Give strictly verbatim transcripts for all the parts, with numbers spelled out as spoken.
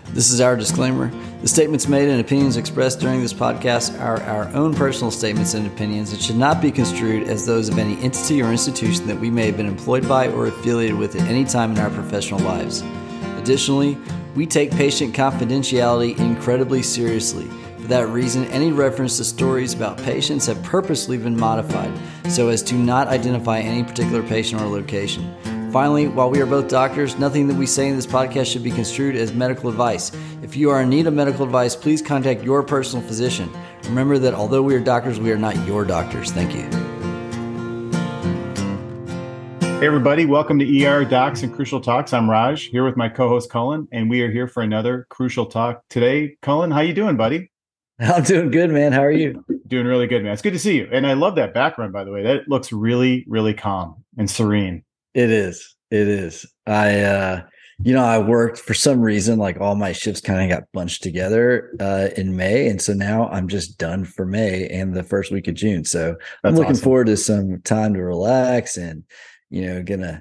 This is our disclaimer. The statements made and opinions expressed during this podcast are our own personal statements and opinions and should not be construed as those of any entity or institution that we may have been employed by or affiliated with at any time in our professional lives. Additionally, we take patient confidentiality incredibly seriously. For that reason, any reference to stories about patients have purposely been modified so as to not identify any particular patient or location. Finally, while we are both doctors, nothing that we say in this podcast should be construed as medical advice. If you are in need of medical advice, please contact your personal physician. Remember that although we are doctors, we are not your doctors. Thank you. Hey everybody, welcome to E R Docs and Crucial Talks. I'm Raj, here with my co-host Cullen, and we are here for another Crucial Talk today. Cullen, how you doing, buddy? I'm doing good, man. How are you? Doing really good, man. It's good to see you. And I love that background, by the way. That looks really, really calm and serene. It is. It is. I, uh, you know, I worked for some reason, like all my shifts kind of got bunched together uh, in May. And so now I'm just done for May and the first week of June. So That's I'm looking awesome. forward to some time to relax and, you know, gonna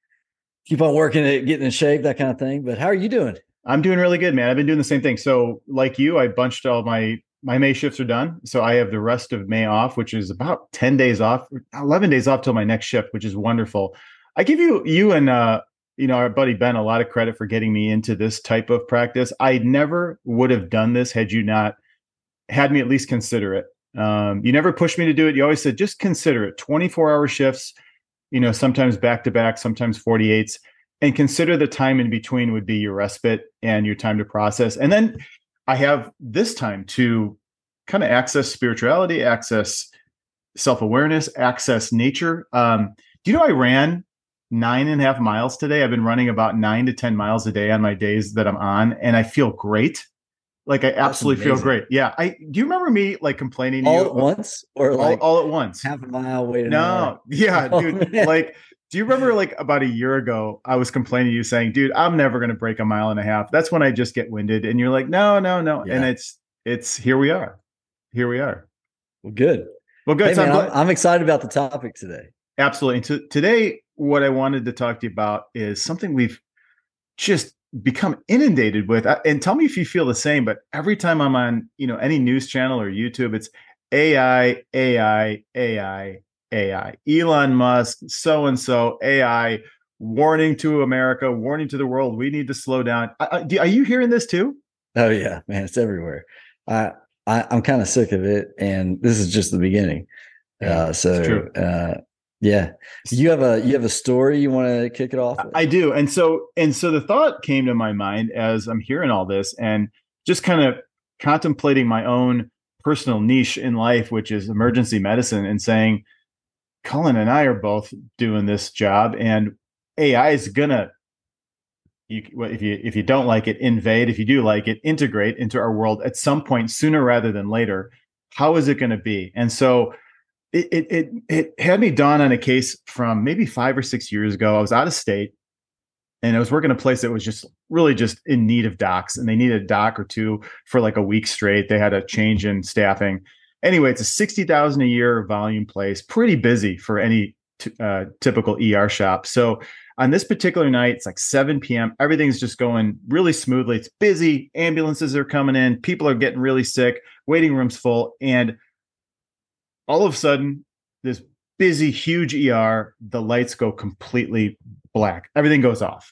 keep on working at getting in shape, that kind of thing. But how are you doing? I'm doing really good, man. I've been doing the same thing. So like you, I bunched all my, my May shifts are done. So I have the rest of May off, which is about ten days off, eleven days off till my next shift, which is wonderful. I give you, you and, uh, you know, our buddy Ben, a lot of credit for getting me into this type of practice. I never would have done this had you not had me at least consider it. Um, you never pushed me to do it. You always said, just consider it. twenty-four hour shifts, you know, sometimes back to back, sometimes forty-eights, and consider the time in between would be your respite and your time to process. And then I have this time to kind of access spirituality, access self-awareness, access nature. Um, do you know I ran nine and a half miles today? I've been running about nine to ten miles a day on my days that I'm on, and I feel great. Like I absolutely feel great. Yeah. I do you remember me like complaining to all you at once or all, like all at once? Half a mile, wait an no, hour. Yeah, Oh, dude. man. Like, do you remember like about a year ago, I was complaining to you saying, dude, I'm never gonna break a mile and a half. That's when I just get winded. And you're like, no, no, no. Yeah. And it's it's here we are. Here we are. Well, good. Well, good. Hey, So man, I'm I'm, glad- I'm excited about the topic today. Absolutely. And to, today, what I wanted to talk to you about is something we've just become inundated with. And tell me if you feel the same, but every time I'm on, you know, any news channel or YouTube, it's A I, A I, A I, A I. Elon Musk, so-and-so, A I, warning to America, warning to the world, we need to slow down. I, I, are you hearing this too? Oh yeah, man, it's everywhere. I, I I'm kind of sick of it, and this is just the beginning. Yeah, uh, so uh, yeah, you have a you have a story you want to kick it off with? I do. And so and so the thought came to my mind as I'm hearing all this and just kind of contemplating my own personal niche in life, which is emergency medicine, and saying, Cullen and I are both doing this job, and A I is gonna, you, if you if you don't like it, invade. If you do like it, integrate into our world at some point, sooner rather than later. How is it going to be? And so it, it it it had me dawn on a case from maybe five or six years ago. I was out of state, and I was working a place that was just really just in need of docs, and they needed a doc or two for like a week straight. They had a change in staffing. Anyway, it's a sixty thousand a year volume place, pretty busy for any t- uh, typical E R shop. So on this particular night, it's like seven p.m. Everything's just going really smoothly. It's busy. Ambulances are coming in. People are getting really sick. Waiting rooms full. And all of a sudden, this busy, huge E R, the lights go completely black. Everything goes off.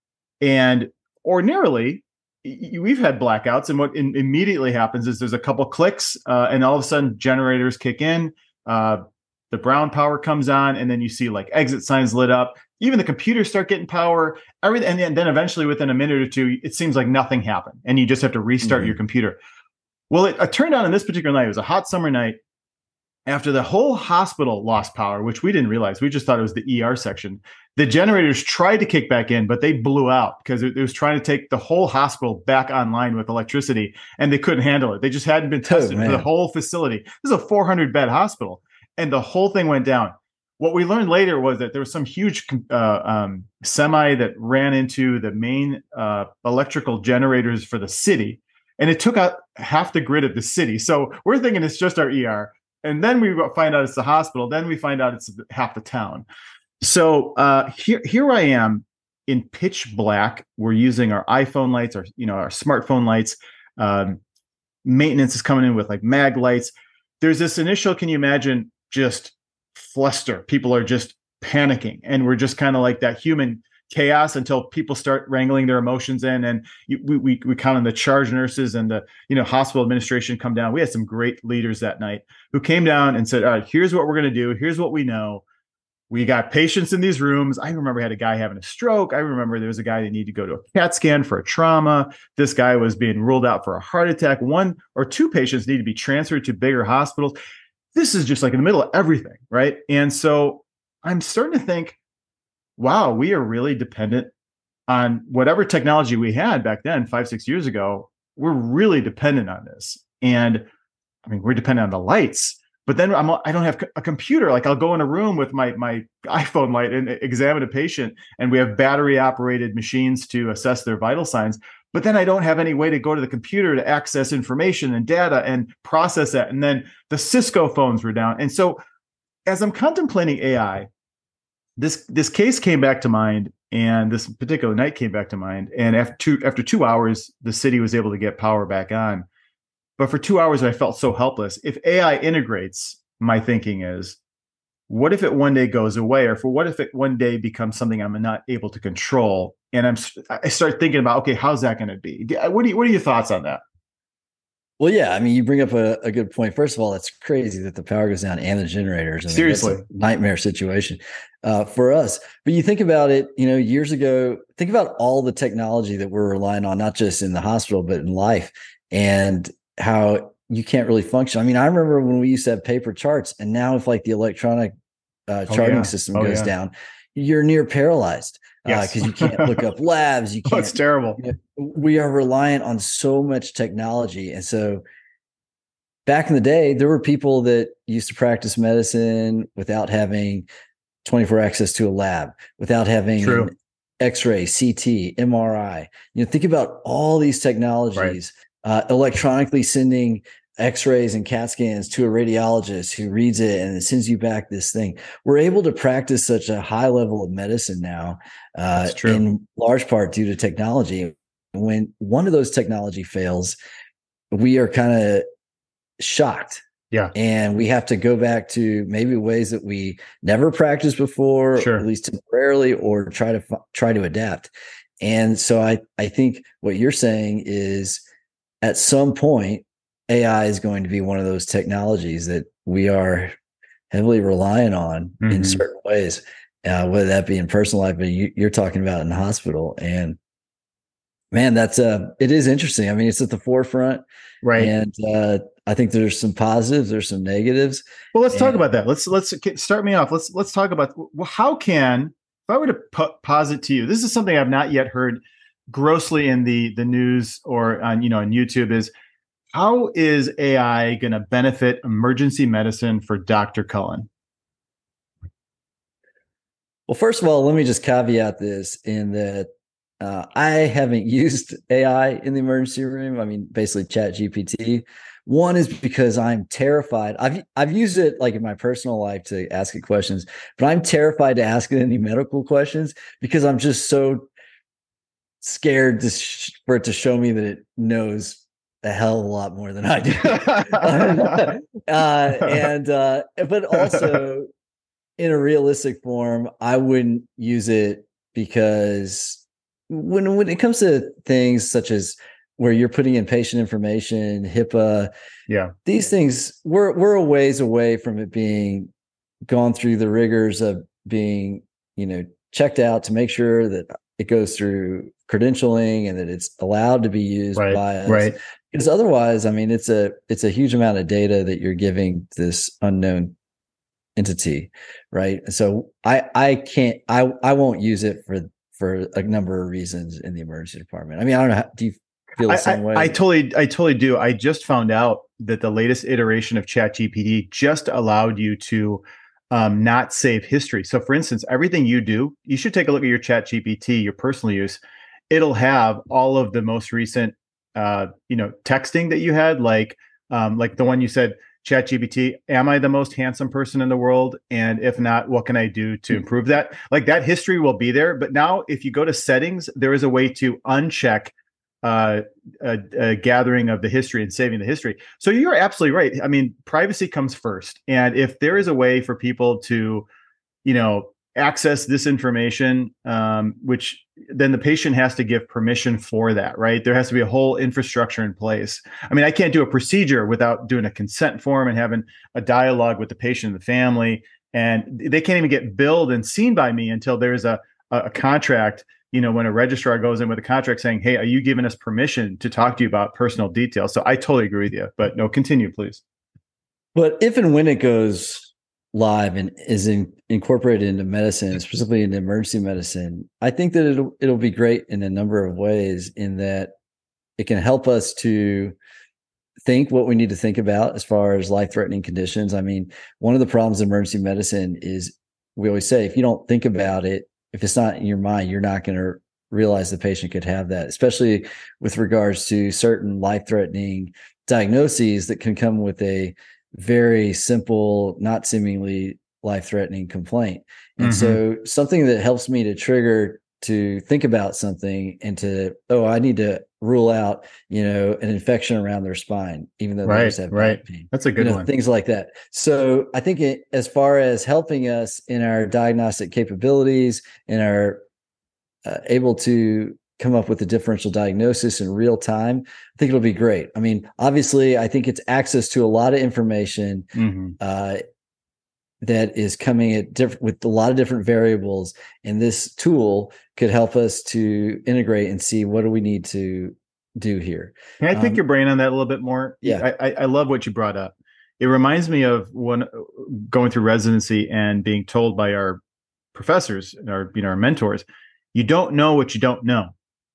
And ordinarily, we've had blackouts, and what in, immediately happens is there's a couple clicks, uh, and all of a sudden generators kick in, uh, the brown power comes on, and then you see like exit signs lit up. Even the computers start getting power. Everything, and then, then eventually, within a minute or two, it seems like nothing happened, and you just have to restart mm-hmm. your computer. Well, it, it turned out on this particular night, it was a hot summer night. After the whole hospital lost power, which we didn't realize, we just thought it was the E R section. The generators tried to kick back in, but they blew out because it, it was trying to take the whole hospital back online with electricity, and they couldn't handle it. They just hadn't been tested oh, for the whole facility. This is a four hundred bed hospital, and the whole thing went down. What we learned later was that there was some huge uh, um, semi that ran into the main uh, electrical generators for the city, and it took out half the grid of the city. So we're thinking it's just our E R. And then we find out it's the hospital. Then we find out it's half the town. So uh, here, here I am in pitch black. We're using our iPhone lights, our, you know, our smartphone lights. Um, maintenance is coming in with like mag lights. There's this initial, can you imagine, just fluster. People are just panicking, and we're just kind of like that human chaos until people start wrangling their emotions in. And you, we, we, we count on the charge nurses and the, you know, hospital administration come down. We had some great leaders that night who came down and said, all right, here's what we're going to do. Here's what we know. We got patients in these rooms. I remember I had a guy having a stroke. I remember there was a guy that needed to go to a CAT scan for a trauma. This guy was being ruled out for a heart attack. One or two patients need to be transferred to bigger hospitals. This is just like in the middle of everything, right? And so I'm starting to think, wow, we are really dependent on whatever technology we had back then, five, six years ago. We're really dependent on this. And I mean, we're dependent on the lights, but then I'm, I don't have a computer. Like I'll go in a room with my, my iPhone light and examine a patient, and we have battery operated machines to assess their vital signs. But then I don't have any way to go to the computer to access information and data and process that. And then the Cisco phones were down. And so as I'm contemplating A I, This this case came back to mind, and this particular night came back to mind. And after two after two hours, the city was able to get power back on. But for two hours, I felt so helpless. If A I integrates, my thinking is, what if it one day goes away, or for what if it one day becomes something I'm not able to control? And I'm I start thinking about, okay, how's that going to be? What do you, what are your thoughts on that? Well, yeah, I mean, you bring up a, a good point. First of all, it's crazy that the power goes down and the generators. I mean, Seriously, that's a nightmare situation uh, for us. But you think about it, you know, years ago, think about all the technology that we're relying on, not just in the hospital, but in life, and how you can't really function. I mean, I remember when we used to have paper charts, and now if like the electronic uh, charting oh, yeah. system oh, goes yeah. down, you're near paralyzed. Because Yes. uh, you can't look up labs. You can't. Oh, it's terrible. You know, we are reliant on so much technology. And so back in the day, there were people that used to practice medicine without having twenty-four access to a lab, without having True. X-ray, C T, M R I. You know, think about all these technologies, right. uh, electronically sending X-rays and CAT scans to a radiologist who reads it and it sends you back this thing. We're able to practice such a high level of medicine now, uh, in large part due to technology. When one of those technology fails, we are kind of shocked. Yeah. And we have to go back to maybe ways that we never practiced before, sure. or at least temporarily, or try to try to adapt. And so I, I think what you're saying is at some point, A I is going to be one of those technologies that we are heavily relying on mm-hmm. in certain ways, uh, whether that be in personal life, but you, you're talking about in the hospital. And man, that's uh, it is interesting. I mean, it's at the forefront, right? And uh, I think there's some positives, there's some negatives. Well, let's and, talk about that. Let's let's start me off. Let's let's talk about how can, if I were to po- posit to you, this is something I've not yet heard grossly in the the news or on you know on YouTube is. How is A I going to benefit emergency medicine for Doctor Cullen? Well, first of all, let me just caveat this in that uh, I haven't used A I in the emergency room. I mean, basically Chat G P T. One is because I'm terrified. I've I've used it like in my personal life to ask it questions, but I'm terrified to ask it any medical questions because I'm just so scared to sh- for it to show me that it knows a hell of a lot more than I do. uh, and, uh, but also in a realistic form, I wouldn't use it because when, when it comes to things such as where you're putting in patient information, HIPAA, yeah, these things, we're, we're a ways away from it being gone through the rigors of being, you know, checked out to make sure that it goes through credentialing and that it's allowed to be used right, by us. Right. Because otherwise, I mean, it's a it's a huge amount of data that you're giving this unknown entity, right? So I I can't I I won't use it for for a number of reasons in the emergency department. I mean, I don't know. How, do you feel the I, same I, way? I totally I totally do. I just found out that the latest iteration of Chat G P T just allowed you to um, not save history. So, for instance, everything you do, you should take a look at your Chat G P T, your personal use. It'll have all of the most recent. Uh, you know, texting that you had, like, um, like the one you said, ChatGPT, am I the most handsome person in the world? And if not, what can I do to improve that? Like that history will be there. But now if you go to settings, there is a way to uncheck uh, a, a gathering of the history and saving the history. So you're absolutely right. I mean, privacy comes first. And if there is a way for people to, you know, access this information, um, which then the patient has to give permission for that, right? There has to be a whole infrastructure in place. I mean, I can't do a procedure without doing a consent form and having a dialogue with the patient and the family. And they can't even get billed and seen by me until there's a, a contract, you know, when a registrar goes in with a contract saying, hey, are you giving us permission to talk to you about personal details? So I totally agree with you, but no, continue, please. But if and when it goes live and is in, incorporated into medicine, specifically into emergency medicine, I think that it'll it'll be great in a number of ways, in that it can help us to think what we need to think about as far as life-threatening conditions. I mean, one of the problems in emergency medicine is, we always say, if you don't think about it, if it's not in your mind, you're not going to realize the patient could have that, especially with regards to certain life-threatening diagnoses that can come with a very simple, not seemingly life-threatening complaint. And mm-hmm. so something that helps me to trigger to think about something and to, oh, I need to rule out, you know, an infection around their spine, even though right, they just have right. back pain. That's a good you know, one. Things like that. So I think it, as far as helping us in our diagnostic capabilities and our uh, able to come up with a differential diagnosis in real time, I think it'll be great. I mean, obviously, I think it's access to a lot of information mm-hmm. uh, that is coming at diff- with a lot of different variables, and this tool could help us to integrate and see what do we need to do here. Can I pick um, your brain on that a little bit more? Yeah, I, I, I love what you brought up. It reminds me of when going through residency and being told by our professors, our you know our mentors, you don't know what you don't know.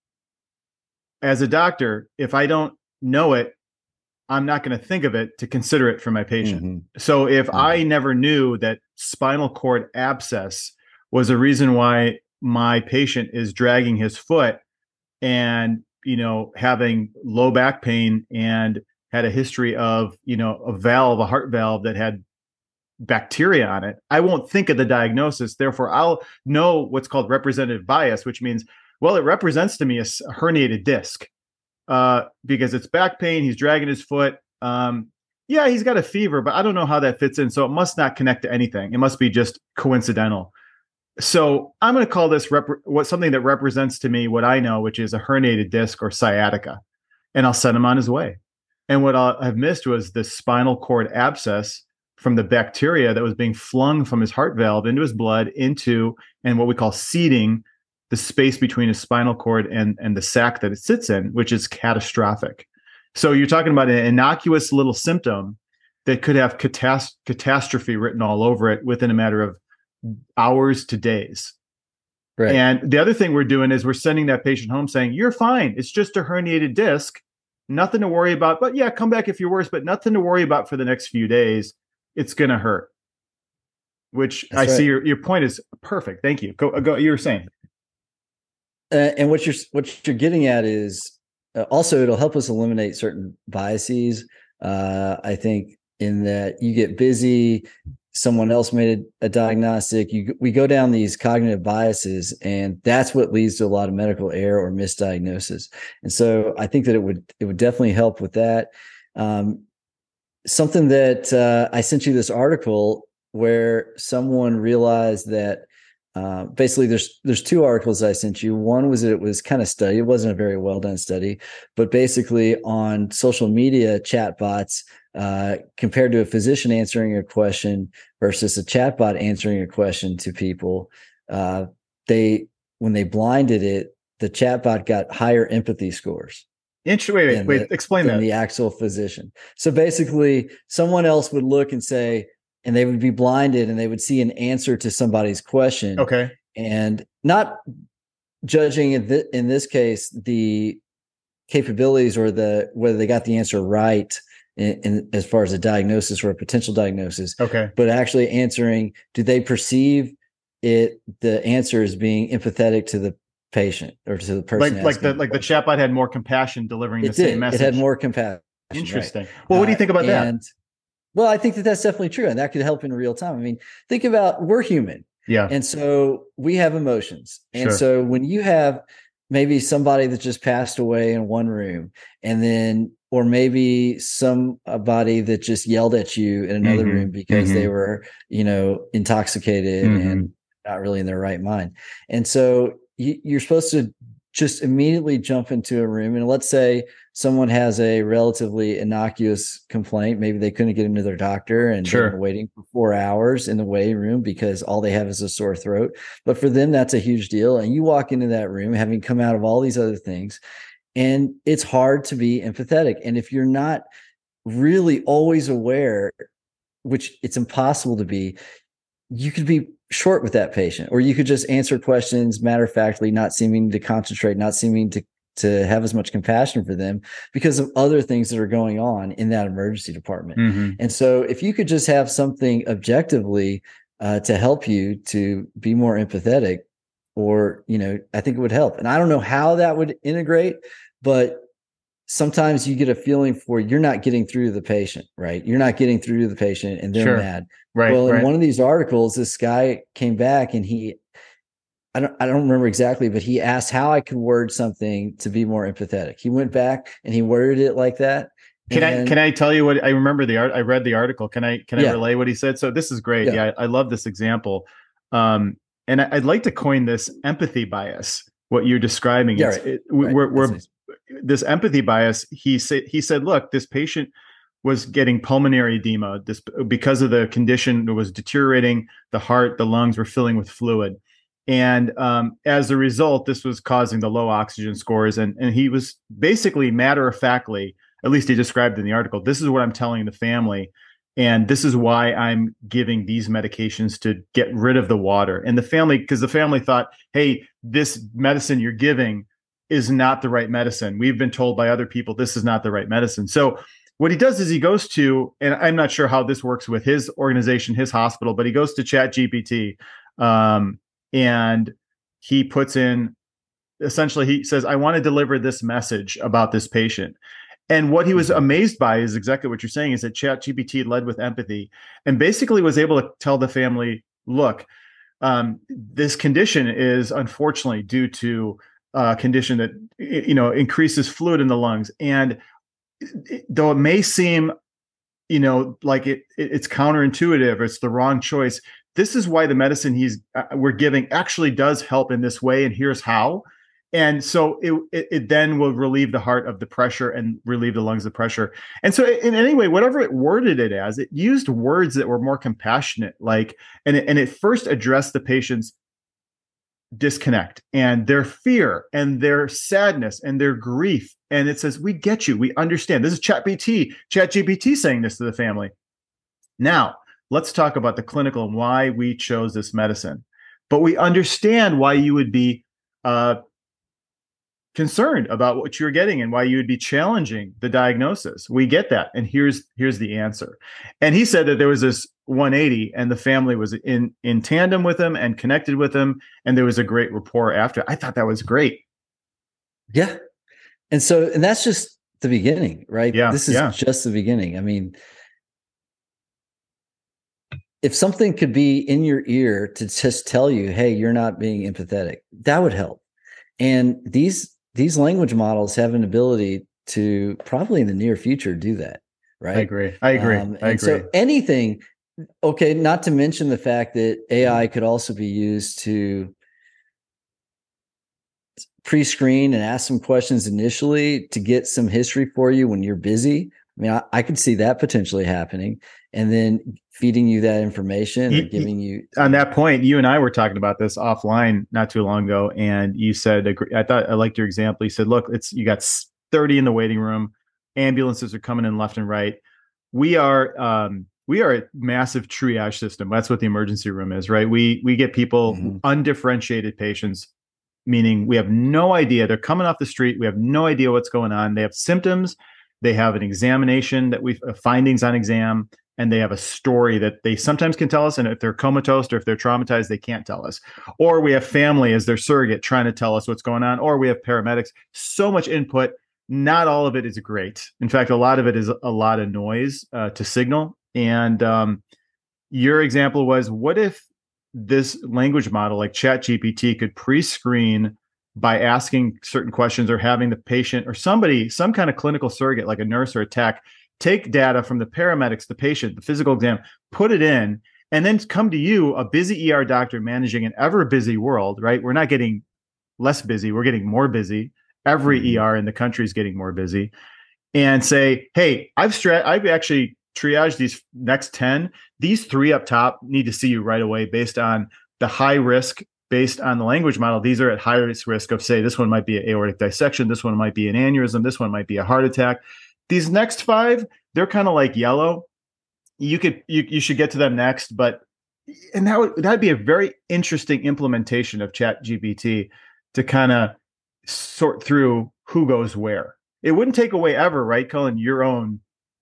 As a doctor, if I don't know it, I'm not going to think of it to consider it for my patient. Mm-hmm. So if mm-hmm. I never knew that spinal cord abscess was a reason why my patient is dragging his foot and, you know, having low back pain and had a history of, you know, a valve, a heart valve that had bacteria on it, I won't think of the diagnosis. Therefore, I'll know what's called representative bias, which means, well, it represents to me a herniated disc uh, because it's back pain. He's dragging his foot. Um, yeah, he's got a fever, but I don't know how that fits in. So it must not connect to anything. It must be just coincidental. So I'm going to call this rep- what something that represents to me what I know, which is a herniated disc or sciatica, and I'll send him on his way. And what I'll have missed was the spinal cord abscess from the bacteria that was being flung from his heart valve into his blood into, and what we call seeding, the space between his spinal cord and, and the sac that it sits in, which is catastrophic. So you're talking about an innocuous little symptom that could have catas- catastrophe written all over it within a matter of hours to days. Right. And the other thing we're doing is we're sending that patient home saying, you're fine. It's just a herniated disc. Nothing to worry about. But yeah, come back if you're worse, but nothing to worry about for the next few days. It's going to hurt. Which That's I right. see your, your point is perfect. Thank you. Go, go. You were saying. Uh, and what you're what you're getting at is uh, also it'll help us eliminate certain biases. Uh, I think in that you get busy, someone else made a, a diagnostic. You we go down these cognitive biases, and that's what leads to a lot of medical error or misdiagnosis. And so I think that it would it would definitely help with that. Um, something that uh, I sent you this article where someone realized that. Uh, basically, there's there's two articles I sent you. One was that it was kind of studied. It wasn't a very well done study, but basically on social media chatbots uh, compared to a physician answering a question versus a chatbot answering a question to people, uh, they when they blinded it, the chatbot got higher empathy scores. Interesting. Wait, wait, wait. The, explain than that. The actual physician. So basically, someone else would look and say. And they would be blinded and they would see an answer to somebody's question. Okay. And not judging in, th- in this case, the capabilities or the, whether they got the answer right in, in as far as a diagnosis or a potential diagnosis. Okay. But actually answering, do they perceive it, the answer as being empathetic to the patient or to the person? Like, like the, like the chatbot had more compassion delivering it the did. same message. It had more compassion. Interesting. Right? Well, what do you think about uh, that? And Well, I think that that's definitely true. And that could help in real time. I mean, think about, we're human. Yeah. And so we have emotions. And Sure. so when you have maybe somebody that just passed away in one room, and then, or maybe somebody that just yelled at you in another Mm-hmm. room because Mm-hmm. they were, you know, intoxicated Mm-hmm. and not really in their right mind. And so you, you're supposed to just immediately jump into a room. And let's say someone has a relatively innocuous complaint. Maybe they couldn't get into their doctor and Sure. they've been waiting for four hours in the waiting room because all they have is a sore throat. But for them, that's a huge deal. And you walk into that room having come out of all these other things, and it's hard to be empathetic. And if you're not really always aware, which it's impossible to be, you could be short with that patient, or you could just answer questions matter of factly, not seeming to concentrate, not seeming to to have as much compassion for them because of other things that are going on in that emergency department. Mm-hmm. And so if you could just have something objectively uh, to help you to be more empathetic, or, you know, I think it would help. And I don't know how that would integrate, but sometimes you get a feeling for, you're not getting through to the patient, right? You're not getting through to the patient and they're Sure. mad. Right. Well, in right. one of these articles, this guy came back and he, I don't, I don't remember exactly, but he asked how I could word something to be more empathetic. He went back and he worded it like that. Can I can I tell you what I remember the art? I read the article. Can I can Yeah. I relay what he said? So this is great. Yeah, Yeah, I, I love this example. Um, and I, I'd like to coin this empathy bias. What you're describing, Yeah, it's, right. it, we're, Right. we're, we're That's nice. this empathy bias. He said he said, look, this patient was getting pulmonary edema. This because of the condition, it was deteriorating. The heart, the lungs were filling with fluid, and um, as a result, this was causing the low oxygen scores. And and he was basically matter of factly, at least he described in the article, this is what I'm telling the family. And this is why I'm giving these medications to get rid of the water. And the family, because the family thought, hey, this medicine you're giving is not the right medicine. We've been told by other people this is not the right medicine. So what he does is he goes to, and I'm not sure how this works with his organization, his hospital, but he goes to Chat G P T um, and he puts in, essentially, he says, I want to deliver this message about this patient. And what he was amazed by is exactly what you're saying, is that Chat G P T led with empathy and basically was able to tell the family, look, um, this condition is unfortunately due to a condition that, you know, increases fluid in the lungs. And though it may seem, you know, like it, it it's counterintuitive, or it's the wrong choice, this is why the medicine he's uh, we're giving actually does help in this way, and here's how. And so it, it, it then will relieve the heart of the pressure and relieve the lungs of pressure. And so in any way, whatever it worded it as, it used words that were more compassionate, like, and it, and it first addressed the patient's disconnect and their fear and their sadness and their grief. And it says, we get you. We understand. This is Chat G P T, Chat G P T saying this to the family. Now, let's talk about the clinical and why we chose this medicine. But we understand why you would be uh, concerned about what you're getting and why you would be challenging the diagnosis. We get that. And here's here's the answer. And he said that there was this one eighty and the family was in in tandem with him and connected with him, and there was a great rapport after. I thought that was great. Yeah. And so, and that's just the beginning, right? Yeah. This is yeah. just the beginning. I mean, if something could be in your ear to just tell you, hey, you're not being empathetic, that would help. And these these language models have an ability to probably in the near future do that, right? I agree. I agree. Um, I and agree. So anything, okay, not to mention the fact that A I could also be used to pre-screen and ask some questions initially to get some history for you when you're busy. I mean, I, I could see that potentially happening, and then feeding you that information or You- giving you. On that point, you and I were talking about this offline not too long ago, and you said, I thought I liked your example. You said, look, it's you got thirty in the waiting room, ambulances are coming in left and right. We are um, we are a massive triage system. That's what the emergency room is, right? We we get people, Mhm. undifferentiated patients, meaning we have no idea. They're coming off the street. We have no idea what's going on. They have symptoms. They have an examination that we've uh, findings on exam, and they have a story that they sometimes can tell us. And if they're comatose or if they're traumatized, they can't tell us. Or we have family as their surrogate trying to tell us what's going on. Or we have paramedics. So much input. Not all of it is great. In fact, a lot of it is a lot of noise uh, to signal. And um, your example was, what if this language model like ChatGPT could pre-screen by asking certain questions or having the patient or somebody, some kind of clinical surrogate like a nurse or a tech, take data from the paramedics, the patient, the physical exam, put it in, and then come to you, a busy E R doctor managing an ever busy world, right? We're not getting less busy, we're getting more busy. Every mm-hmm. E R in the country is getting more busy. And say, hey, I've stra- I've actually triaged these next ten. These three up top need to see you right away based on the high risk, based on the language model. These are at highest risk of, say, this one might be an aortic dissection, this one might be an aneurysm, this one might be a heart attack. These next five, they're kind of like yellow. You could you you should get to them next, but and that would that'd be a very interesting implementation of ChatGPT to kind of sort through who goes where. It wouldn't take away ever, right, Cullen, your own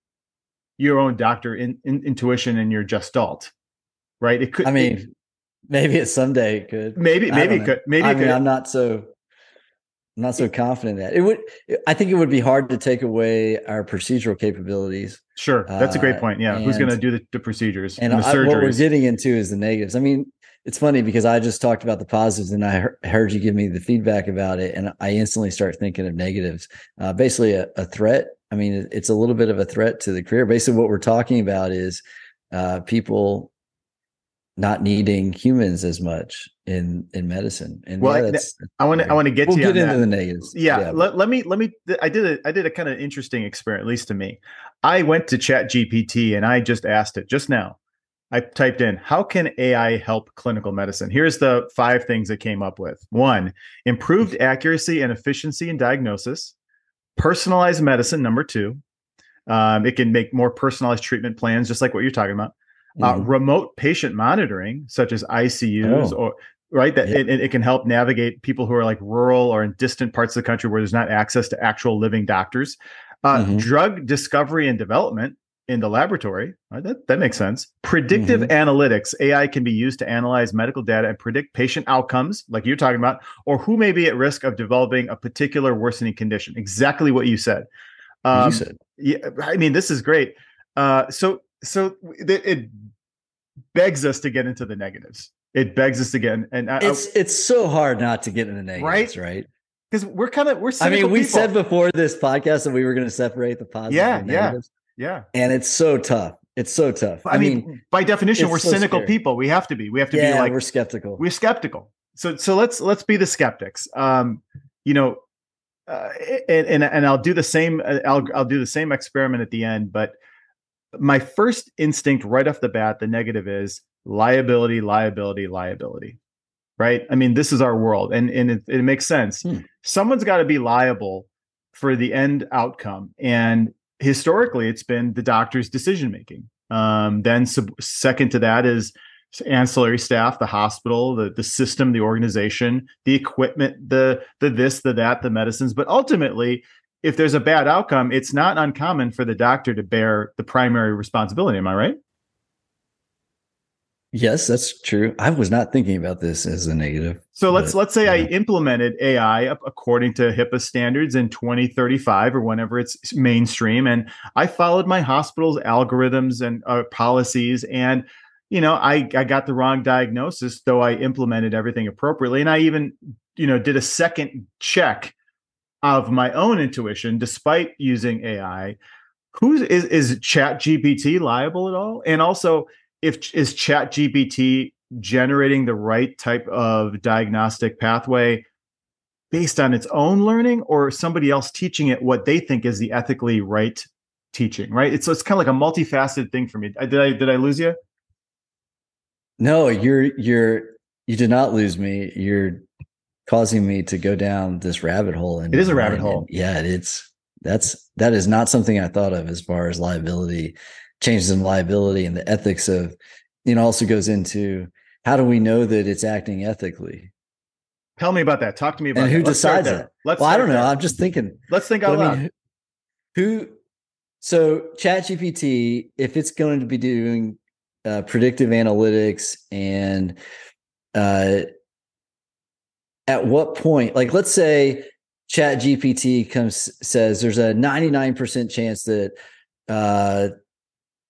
your own doctor in, in, intuition and your gestalt, right? It could. I mean, it, maybe it someday it could. Maybe maybe it could. Maybe I it mean, could. I'm not so I'm not so confident that it would. I think it would be hard to take away our procedural capabilities. Sure, that's a great point. Yeah, and, who's going to do the, the procedures and, and the I, surgeries? What we're getting into is the negatives. I mean, it's funny because I just talked about the positives and I heard you give me the feedback about it. And I instantly start thinking of negatives. Uh, basically a, a threat. I mean, it's a little bit of a threat to the career. Basically what we're talking about is uh, people not needing humans as much in, in medicine. And well, yeah, that's, I want to, I want to get we'll to you get on into that. the negatives. Yeah. yeah let, let me, let me, I did a, I did a kind of interesting experiment, at least to me. I went to ChatGPT and I just asked it just now. I typed in, how can A I help clinical medicine? Here's the five things it came up with. One, improved accuracy and efficiency in diagnosis. Personalized medicine, number two. Um, it can make more personalized treatment plans, just like what you're talking about. Mm-hmm. Uh, remote patient monitoring, such as I C Us, oh. or right, that yeah. it, it can help navigate people who are like rural or in distant parts of the country where there's not access to actual living doctors. Uh, mm-hmm. Drug discovery and development in the laboratory. Right? That, that makes sense. Predictive mm-hmm. analytics. A I can be used to analyze medical data and predict patient outcomes, like you're talking about, or who may be at risk of developing a particular worsening condition. Exactly what you said. Um, you said. Yeah, I mean, this is great. Uh, so, so it, it begs us to get into the negatives. It begs us to get, in, and I, it's I, it's so hard not to get into the negatives, right? Right. Because we're kind of we're. I mean, we people. said before this podcast that we were going to separate the positives yeah, and negatives. Yeah, yeah. And it's so tough. It's so tough. I, I mean, mean, by definition, we're so cynical scary. people. We have to be. We have to yeah, be like we're skeptical. We're skeptical. So, so let's let's be the skeptics. Um, you know, uh, and and and I'll do the same. I'll I'll do the same experiment at the end. But my first instinct, right off the bat, the negative is liability, liability, liability. Right? I mean, this is our world, and and it, it makes sense. Hmm. Someone's got to be liable for the end outcome, and historically, it's been the doctor's decision making. Um, then, sub- second to that is ancillary staff, the hospital, the the system, the organization, the equipment, the the this, the that, the medicines. But ultimately, if there's a bad outcome, it's not uncommon for the doctor to bear the primary responsibility. Am I right? Yes, that's true. I was not thinking about this as a negative. So let's but, let's say yeah. I implemented A I according to HIPAA standards in twenty thirty-five or whenever it's mainstream, and I followed my hospital's algorithms and uh, policies, and you know I I got the wrong diagnosis, though I implemented everything appropriately, and I even you know did a second check of my own intuition despite using A I. Who's is is ChatGPT liable at all? And also, if is ChatGPT generating the right type of diagnostic pathway based on its own learning, or somebody else teaching it what they think is the ethically right teaching? Right. It's it's kind of like a multifaceted thing for me. Did I did I lose you? No, you're you're you did not lose me. You're causing me to go down this rabbit hole. And it is a rabbit hole. Yeah, it's that's that is not something I thought of as far as liability. Changes in liability and the ethics of, you know, also goes into how do we know that it's acting ethically? Tell me about that. Talk to me about and that. who Let's decides that? Let's well, I don't know. there. I'm just thinking. Let's think out loud. I mean, who? So ChatGPT, if it's going to be doing uh, predictive analytics, and uh, at what point? Like, let's say ChatGPT comes says there's a ninety-nine percent chance that. Uh,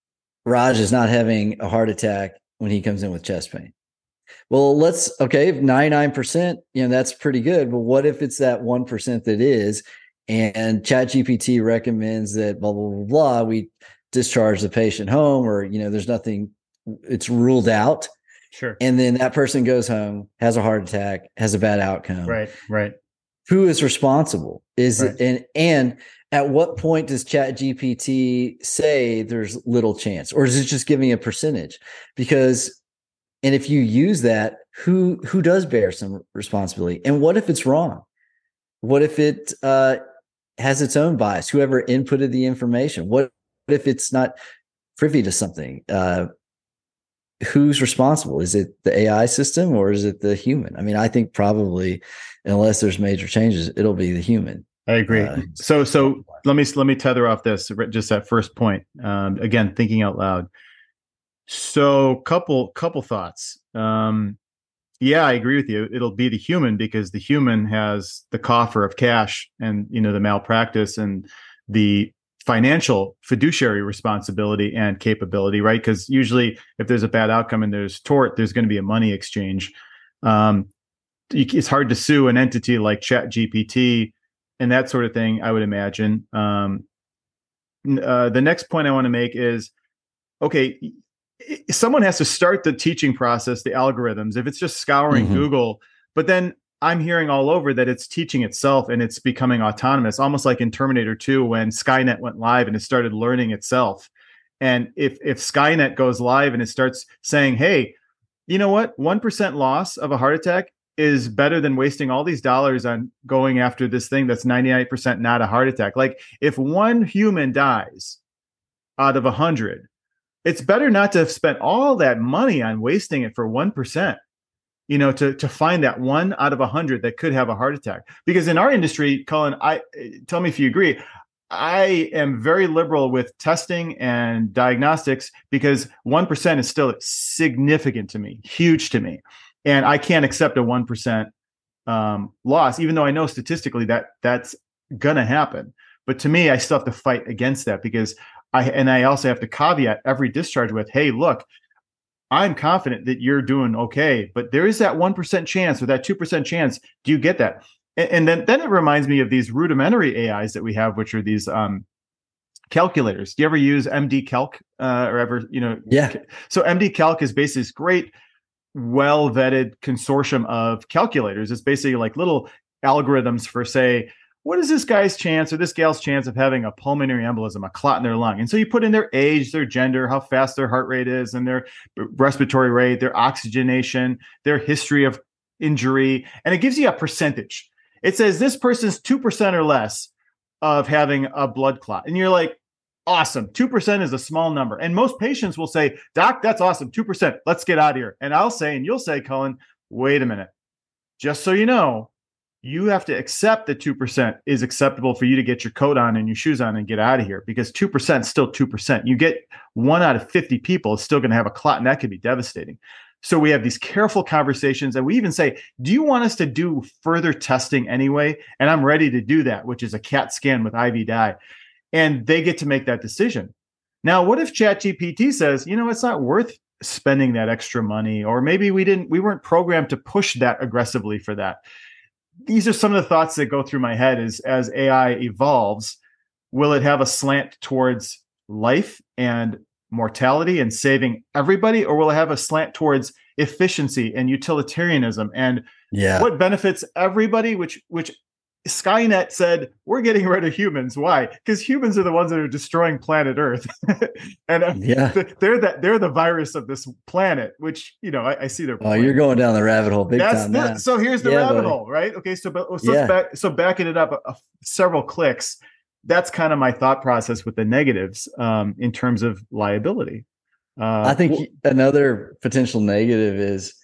Raj is not having a heart attack when he comes in with chest pain. Well, let's, okay, ninety-nine percent, you know, that's pretty good. But what if it's that one percent that is, and ChatGPT recommends that blah, blah, blah, blah, we discharge the patient home, or, you know, there's nothing, it's ruled out. Sure. And then that person goes home, has a heart attack, has a bad outcome. Right, right. Who is responsible? Is right. it, and, and at what point does ChatGPT say there's little chance, or is it just giving a percentage? Because, and if you use that, who who does bear some responsibility? And what if it's wrong? What if it uh, has its own bias? Whoever inputted the information. What if it's not privy to something? Uh, who's responsible? Is it the A I system or is it the human? I mean, I think probably, unless there's major changes, it'll be the human. I agree. Uh, so, so let me let me tether off this just that first point. Um, again, thinking out loud. So, couple couple thoughts. Um, yeah, I agree with you. It'll be the human, because the human has the coffer of cash, and you know the malpractice and the financial fiduciary responsibility and capability, right? Because usually, if there's a bad outcome and there's tort, there's going to be a money exchange. Um, it's hard to sue an entity like ChatGPT and that sort of thing, I would imagine. Um, uh, the next point I want to make is, okay, someone has to start the teaching process, the algorithms. If it's just scouring mm-hmm. Google, but then I'm hearing all over that it's teaching itself and it's becoming autonomous, almost like in Terminator two when Skynet went live and it started learning itself. And if if Skynet goes live and it starts saying, hey, you know what, one percent loss of a heart attack is better than wasting all these dollars on going after this thing that's ninety-nine percent not a heart attack. Like if one human dies out of a hundred, it's better not to have spent all that money on wasting it for one percent, you know, to, to find that one out of a hundred that could have a heart attack. Because in our industry, Cullen, I tell me if you agree, I am very liberal with testing and diagnostics because one percent is still significant to me, huge to me. And I can't accept a one percent um, loss, even though I know statistically that that's going to happen. But to me, I still have to fight against that because I, and I also have to caveat every discharge with, hey, look, I'm confident that you're doing okay, but there is that one percent chance or that two percent chance. Do you get that? And, and then, then it reminds me of these rudimentary A Is that we have, which are these um, calculators. Do you ever use M D Calc uh, or ever, you know? Yeah. So M D Calc is basically this great, well-vetted consortium of calculators. It's basically like little algorithms for, say, what is this guy's chance or this gal's chance of having a pulmonary embolism, a clot in their lung? And so you put in their age, their gender, how fast their heart rate is, and their respiratory rate, their oxygenation, their history of injury, and it gives you a percentage. It says this person's two percent or less of having a blood clot. And you're like, awesome. two percent is a small number. And most patients will say, doc, that's awesome. two percent. Let's get out of here. And I'll say, and you'll say, Cullen, wait a minute. Just so you know, you have to accept that two percent is acceptable for you to get your coat on and your shoes on and get out of here, because two percent is still two percent. You get one out of fifty people is still going to have a clot, and that can be devastating. So we have these careful conversations, and we even say, do you want us to do further testing anyway? And I'm ready to do that, which is a CAT scan with I V dye. And they get to make that decision. Now, what if ChatGPT says, you know, it's not worth spending that extra money, or maybe we didn't, we weren't programmed to push that aggressively for that. These are some of the thoughts that go through my head as, as A I evolves. Will it have a slant towards life and mortality and saving everybody, or will it have a slant towards efficiency and utilitarianism and yeah. what benefits everybody, which, which Skynet said, we're getting rid of humans. Why? Because humans are the ones that are destroying planet Earth. and yeah. they're that they're the virus of this planet, which, you know, I, I see their Oh, you're going down the rabbit hole big That's time. The, so here's the yeah, rabbit buddy. hole, right? Okay, so but so, yeah. back, so backing it up a, a, several clicks, that's kind of my thought process with the negatives um, in terms of liability. Uh, I think well, another potential negative is,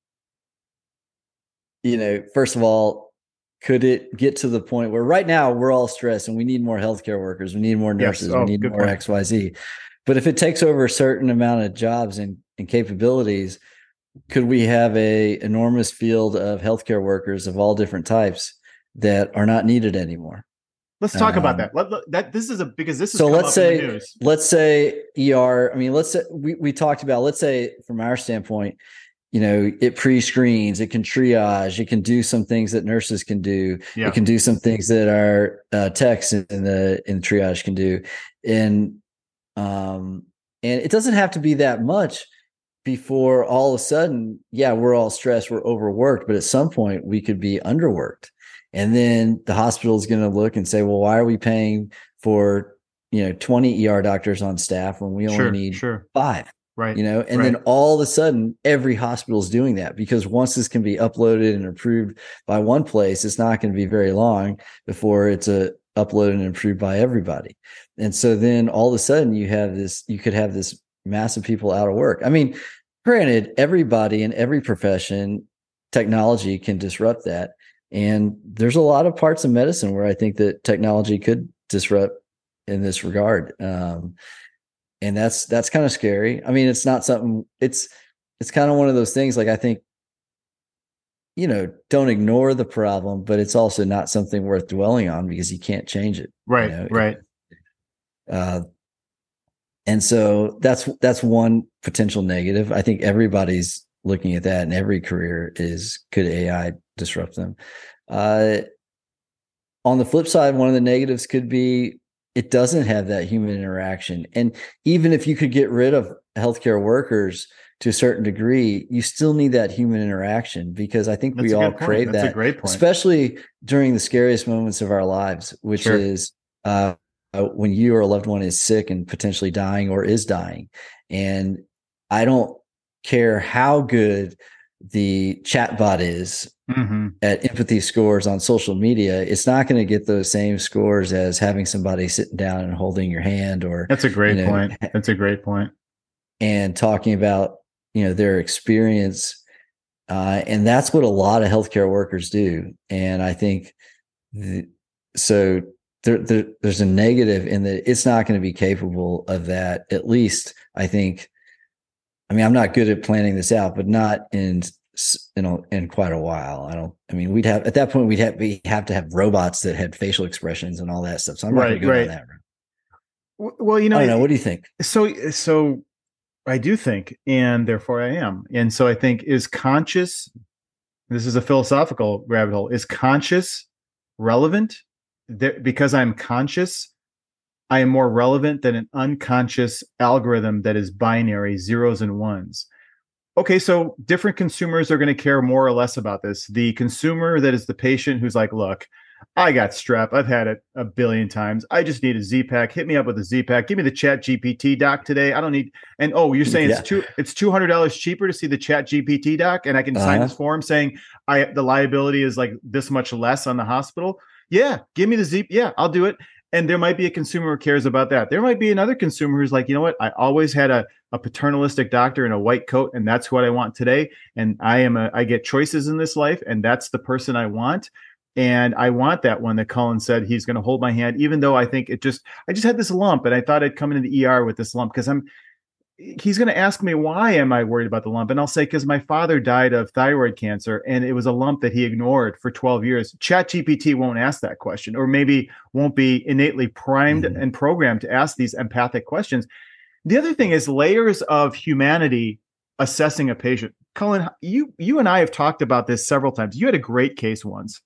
you know, first of all, could it get to the point where right now we're all stressed and we need more healthcare workers, we need more nurses, yes. oh, we need more point. X Y Z. But if it takes over a certain amount of jobs and, and capabilities, could we have a enormous field of healthcare workers of all different types that are not needed anymore? Let's talk um, about that. Let, let, that this is a because this is so let's say let's say E R. I mean, let's say we we talked about. Let's say from our standpoint, you know, it pre-screens, it can triage, it can do some things that nurses can do. Yeah. It can do some things that our uh, techs in the in triage can do, and um, and it doesn't have to be that much before all of a sudden, yeah, we're all stressed, we're overworked, but at some point we could be underworked. And then the hospital is going to look and say, well, why are we paying for, you know, twenty E R doctors on staff when we only sure, need sure. five? Right. You know, and right. then all of a sudden, every hospital is doing that, because once this can be uploaded and approved by one place, it's not going to be very long before it's a uploaded and approved by everybody. And so then all of a sudden you have this, you could have this massive people out of work. I mean, granted, everybody in every profession, technology can disrupt that. And there's a lot of parts of medicine where I think that technology could disrupt in this regard. Um, and that's, that's kind of scary. I mean, it's not something, it's, it's kind of one of those things, like, I think, you know, don't ignore the problem, but it's also not something worth dwelling on because you can't change it. Right. You know? Right. Uh, and so that's, that's one potential negative. I think everybody's looking at that in every career is, could A I disrupt them? Uh, on the flip side, one of the negatives could be it doesn't have that human interaction. And even if you could get rid of healthcare workers to a certain degree, you still need that human interaction, because I think That's we all point. crave That's that, a great point. especially during the scariest moments of our lives, which sure. is uh, when you or a loved one is sick and potentially dying or is dying. And I don't care how good the chatbot is mm-hmm. at empathy scores on social media, it's not going to get those same scores as having somebody sitting down and holding your hand. Or that's a great you know, point. That's a great point. And talking about, you know, their experience. Uh, and that's what a lot of healthcare workers do. And I think the, so there, there, there's a negative in that it's not going to be capable of that. At least I think, I mean, I'm not good at planning this out, but not in, you know, in quite a while. I don't, I mean, we'd have, at that point, we'd have, we have to have robots that had facial expressions and all that stuff. So I'm not right, going to go right. down that route. Well, you know, I don't know. What do you think? So, so I do think, and therefore I am. And so I think, is conscious, this is a philosophical rabbit hole, is conscious relevant? There, because I'm conscious, I am more relevant than an unconscious algorithm that is binary, zeros and ones. Okay, so different consumers are going to care more or less about this. The consumer that is the patient who's like, look, I got strep. I've had it a billion times. I just need a Z-Pak. Hit me up with a Z-Pak. Give me the Chat G P T doc today. I don't need, and oh, you're saying yeah. it's two, it's two hundred dollars cheaper to see the Chat G P T doc, and I can uh-huh. sign this form saying I the liability is like this much less on the hospital. Yeah, give me the Z. Yeah, I'll do it. And there might be a consumer who cares about that. There might be another consumer who's like, you know what? I always had a, a paternalistic doctor in a white coat, and that's what I want today. And I am a, I get choices in this life, and that's the person I want. And I want that one that Cullen said he's going to hold my hand, even though I think it just, I just had this lump, and I thought I'd come into the E R with this lump because I'm, he's going to ask me, why am I worried about the lump? And I'll say, because my father died of thyroid cancer, and it was a lump that he ignored for twelve years. Chat G P T won't ask that question, or maybe won't be innately primed mm-hmm. and programmed to ask these empathic questions. The other thing is layers of humanity assessing a patient. Cullen, you, you and I have talked about this several times. You had a great case once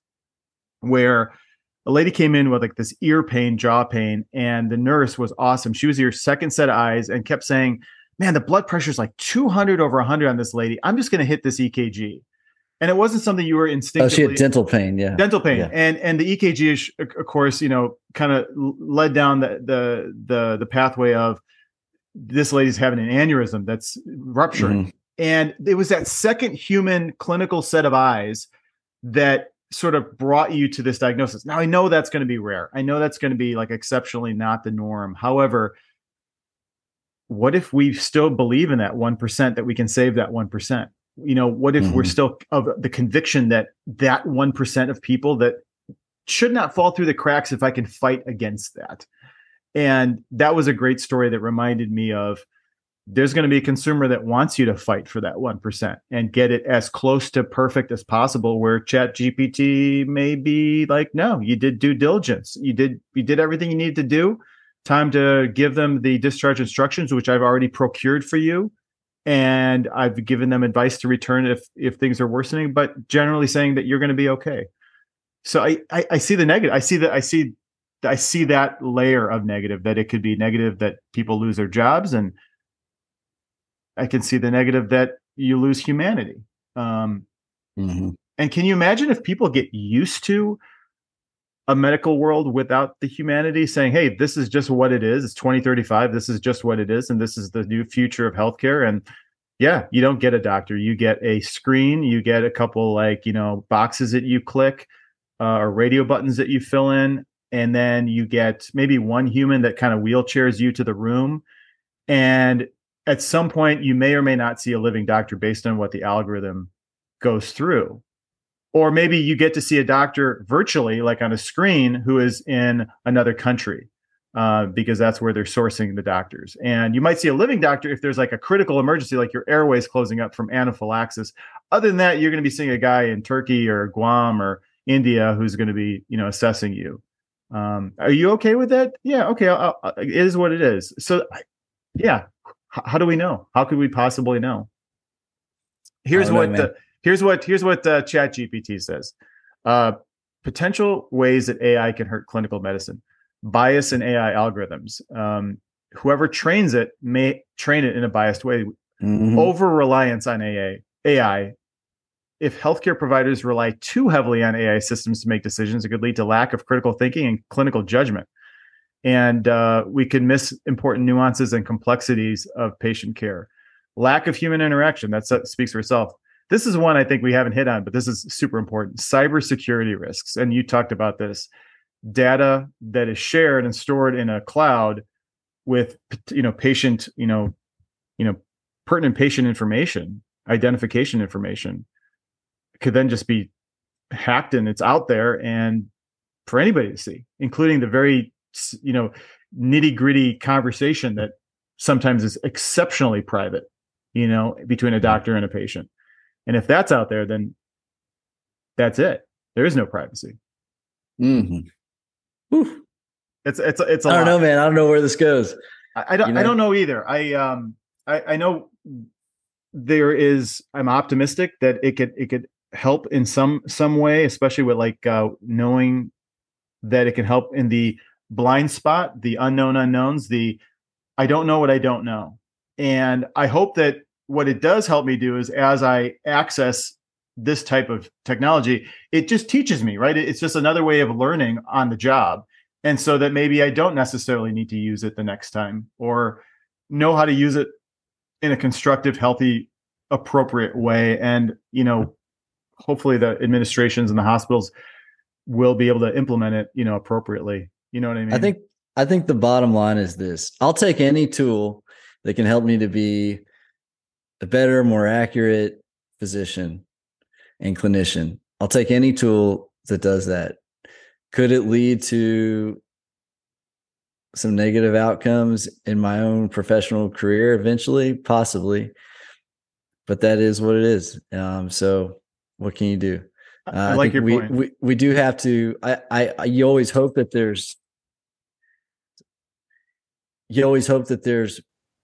where a lady came in with like this ear pain, jaw pain, and the nurse was awesome. She was your second set of eyes and kept saying, man, the blood pressure is like two hundred over one hundred on this lady. I'm just going to hit this E K G. And it wasn't something you were instinctively. Oh, she had dental pain. Yeah. Dental pain. Yeah. And, and the E K G is, of course, you know, kind of led down the, the, the, the pathway of this lady's having an aneurysm that's rupturing. Mm-hmm. And it was that second human clinical set of eyes that sort of brought you to this diagnosis. Now, I know that's going to be rare. I know that's going to be like exceptionally not the norm. However, what if we still believe in that one percent, that we can save that one percent? You know, what if mm-hmm. we're still of the conviction that that one percent of people that should not fall through the cracks if I can fight against that? And that was a great story that reminded me of there's going to be a consumer that wants you to fight for that one percent and get it as close to perfect as possible, where Chat G P T may be like, no, you did due diligence. You did, you did everything you needed to do. Time to give them the discharge instructions, which I've already procured for you. And I've given them advice to return if, if things are worsening, but generally saying that you're going to be okay. So I, I, I see the negative. I see that, I see, I see that layer of negative, that it could be negative that people lose their jobs, and I can see the negative that you lose humanity. Um, mm-hmm. And can you imagine if people get used to a medical world without the humanity, saying, hey, this is just what it is. It's twenty thirty-five. This is just what it is. And this is the new future of healthcare. And yeah, you don't get a doctor. You get a screen. You get a couple like, you know, boxes that you click uh, or radio buttons that you fill in. And then you get maybe one human that kind of wheelchairs you to the room. And at some point, you may or may not see a living doctor based on what the algorithm goes through. Or maybe you get to see a doctor virtually, like on a screen, who is in another country, uh, because that's where they're sourcing the doctors. And you might see a living doctor if there's like a critical emergency, like your airways closing up from anaphylaxis. Other than that, you're going to be seeing a guy in Turkey or Guam or India who's going to be, you know, assessing you. Um, are you okay with that? Yeah, okay. I'll, I'll, it is what it is. So, yeah. H- how do we know? How could we possibly know? Here's know, what man. the Here's what here's what uh, Chat G P T says. Uh, potential ways that A I can hurt clinical medicine. Bias in A I algorithms. Um, whoever trains it may train it in a biased way. Mm-hmm. Over-reliance on A I. A I. If healthcare providers rely too heavily on A I systems to make decisions, it could lead to lack of critical thinking and clinical judgment. And uh, we can miss important nuances and complexities of patient care. Lack of human interaction. That's, that speaks for itself. This is one I think we haven't hit on, but this is super important. Cybersecurity risks. And you talked about this. Data that is shared and stored in a cloud with, you know, patient, you know, you know, pertinent patient information, identification information, could then just be hacked and it's out there and for anybody to see, including the very, you know, nitty gritty conversation that sometimes is exceptionally private, you know, between a doctor and a patient. And if that's out there, then that's it. There is no privacy. Mm-hmm. It's it's it's. A I don't lot. know, man. I don't know where this goes. I, I don't. You know? I don't know either. I um. I, I know there is. I'm optimistic that it could it could help in some some way, especially with like uh, knowing that it can help in the blind spot, the unknown unknowns, the I don't know what I don't know, and I hope that. What it does help me do is as I access this type of technology, it just teaches me, right? It's just another way of learning on the job. And so that maybe I don't necessarily need to use it the next time or know how to use it in a constructive, healthy, appropriate way. And, you know, hopefully the administrations and the hospitals will be able to implement it, you know, appropriately. You know what I mean? I think, I think the bottom line is this. I'll take any tool that can help me to be a better, more accurate physician and clinician. I'll take any tool that does that. Could it lead to some negative outcomes in my own professional career eventually? Possibly. But that is what it is. Um, so what can you do? Uh, I like I your we, point. We, we do have to, I, I, you always hope that there's, you always hope that there's,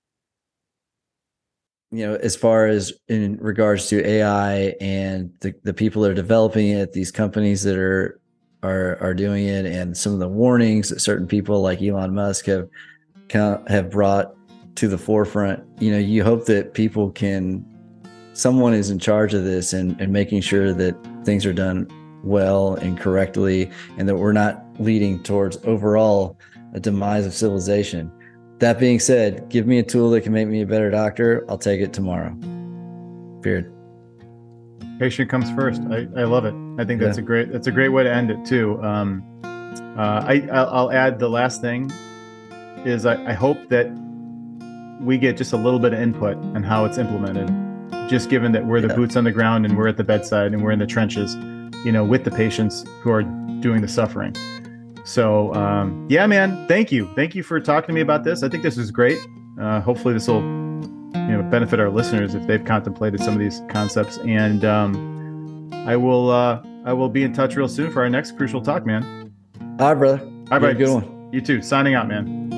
you know, as far as in regards to A I and the, the people that are developing it, these companies that are, are, are doing it, and some of the warnings that certain people like Elon Musk have, have brought to the forefront, you know, you hope that people can, someone is in charge of this and, and making sure that things are done well and correctly, and that we're not leading towards overall a demise of civilization. That being said, give me a tool that can make me a better doctor. I'll take it tomorrow. Period. Patient comes first. I, I love it. I think that's yeah. a great, that's a great way to end it too. Um, uh, I, I'll add the last thing is I, I hope that we get just a little bit of input on how it's implemented, just given that we're the yeah. boots on the ground and we're at the bedside and we're in the trenches, you know, with the patients who are doing the suffering. So, um, yeah, man, thank you. Thank you for talking to me about this. I think this is great. Uh, hopefully this will you know, benefit our listeners if they've contemplated some of these concepts. And um, I will uh, I will be in touch real soon for our next Crucial Talk, man. All right, brother. All right, good one. You too. Signing out, man.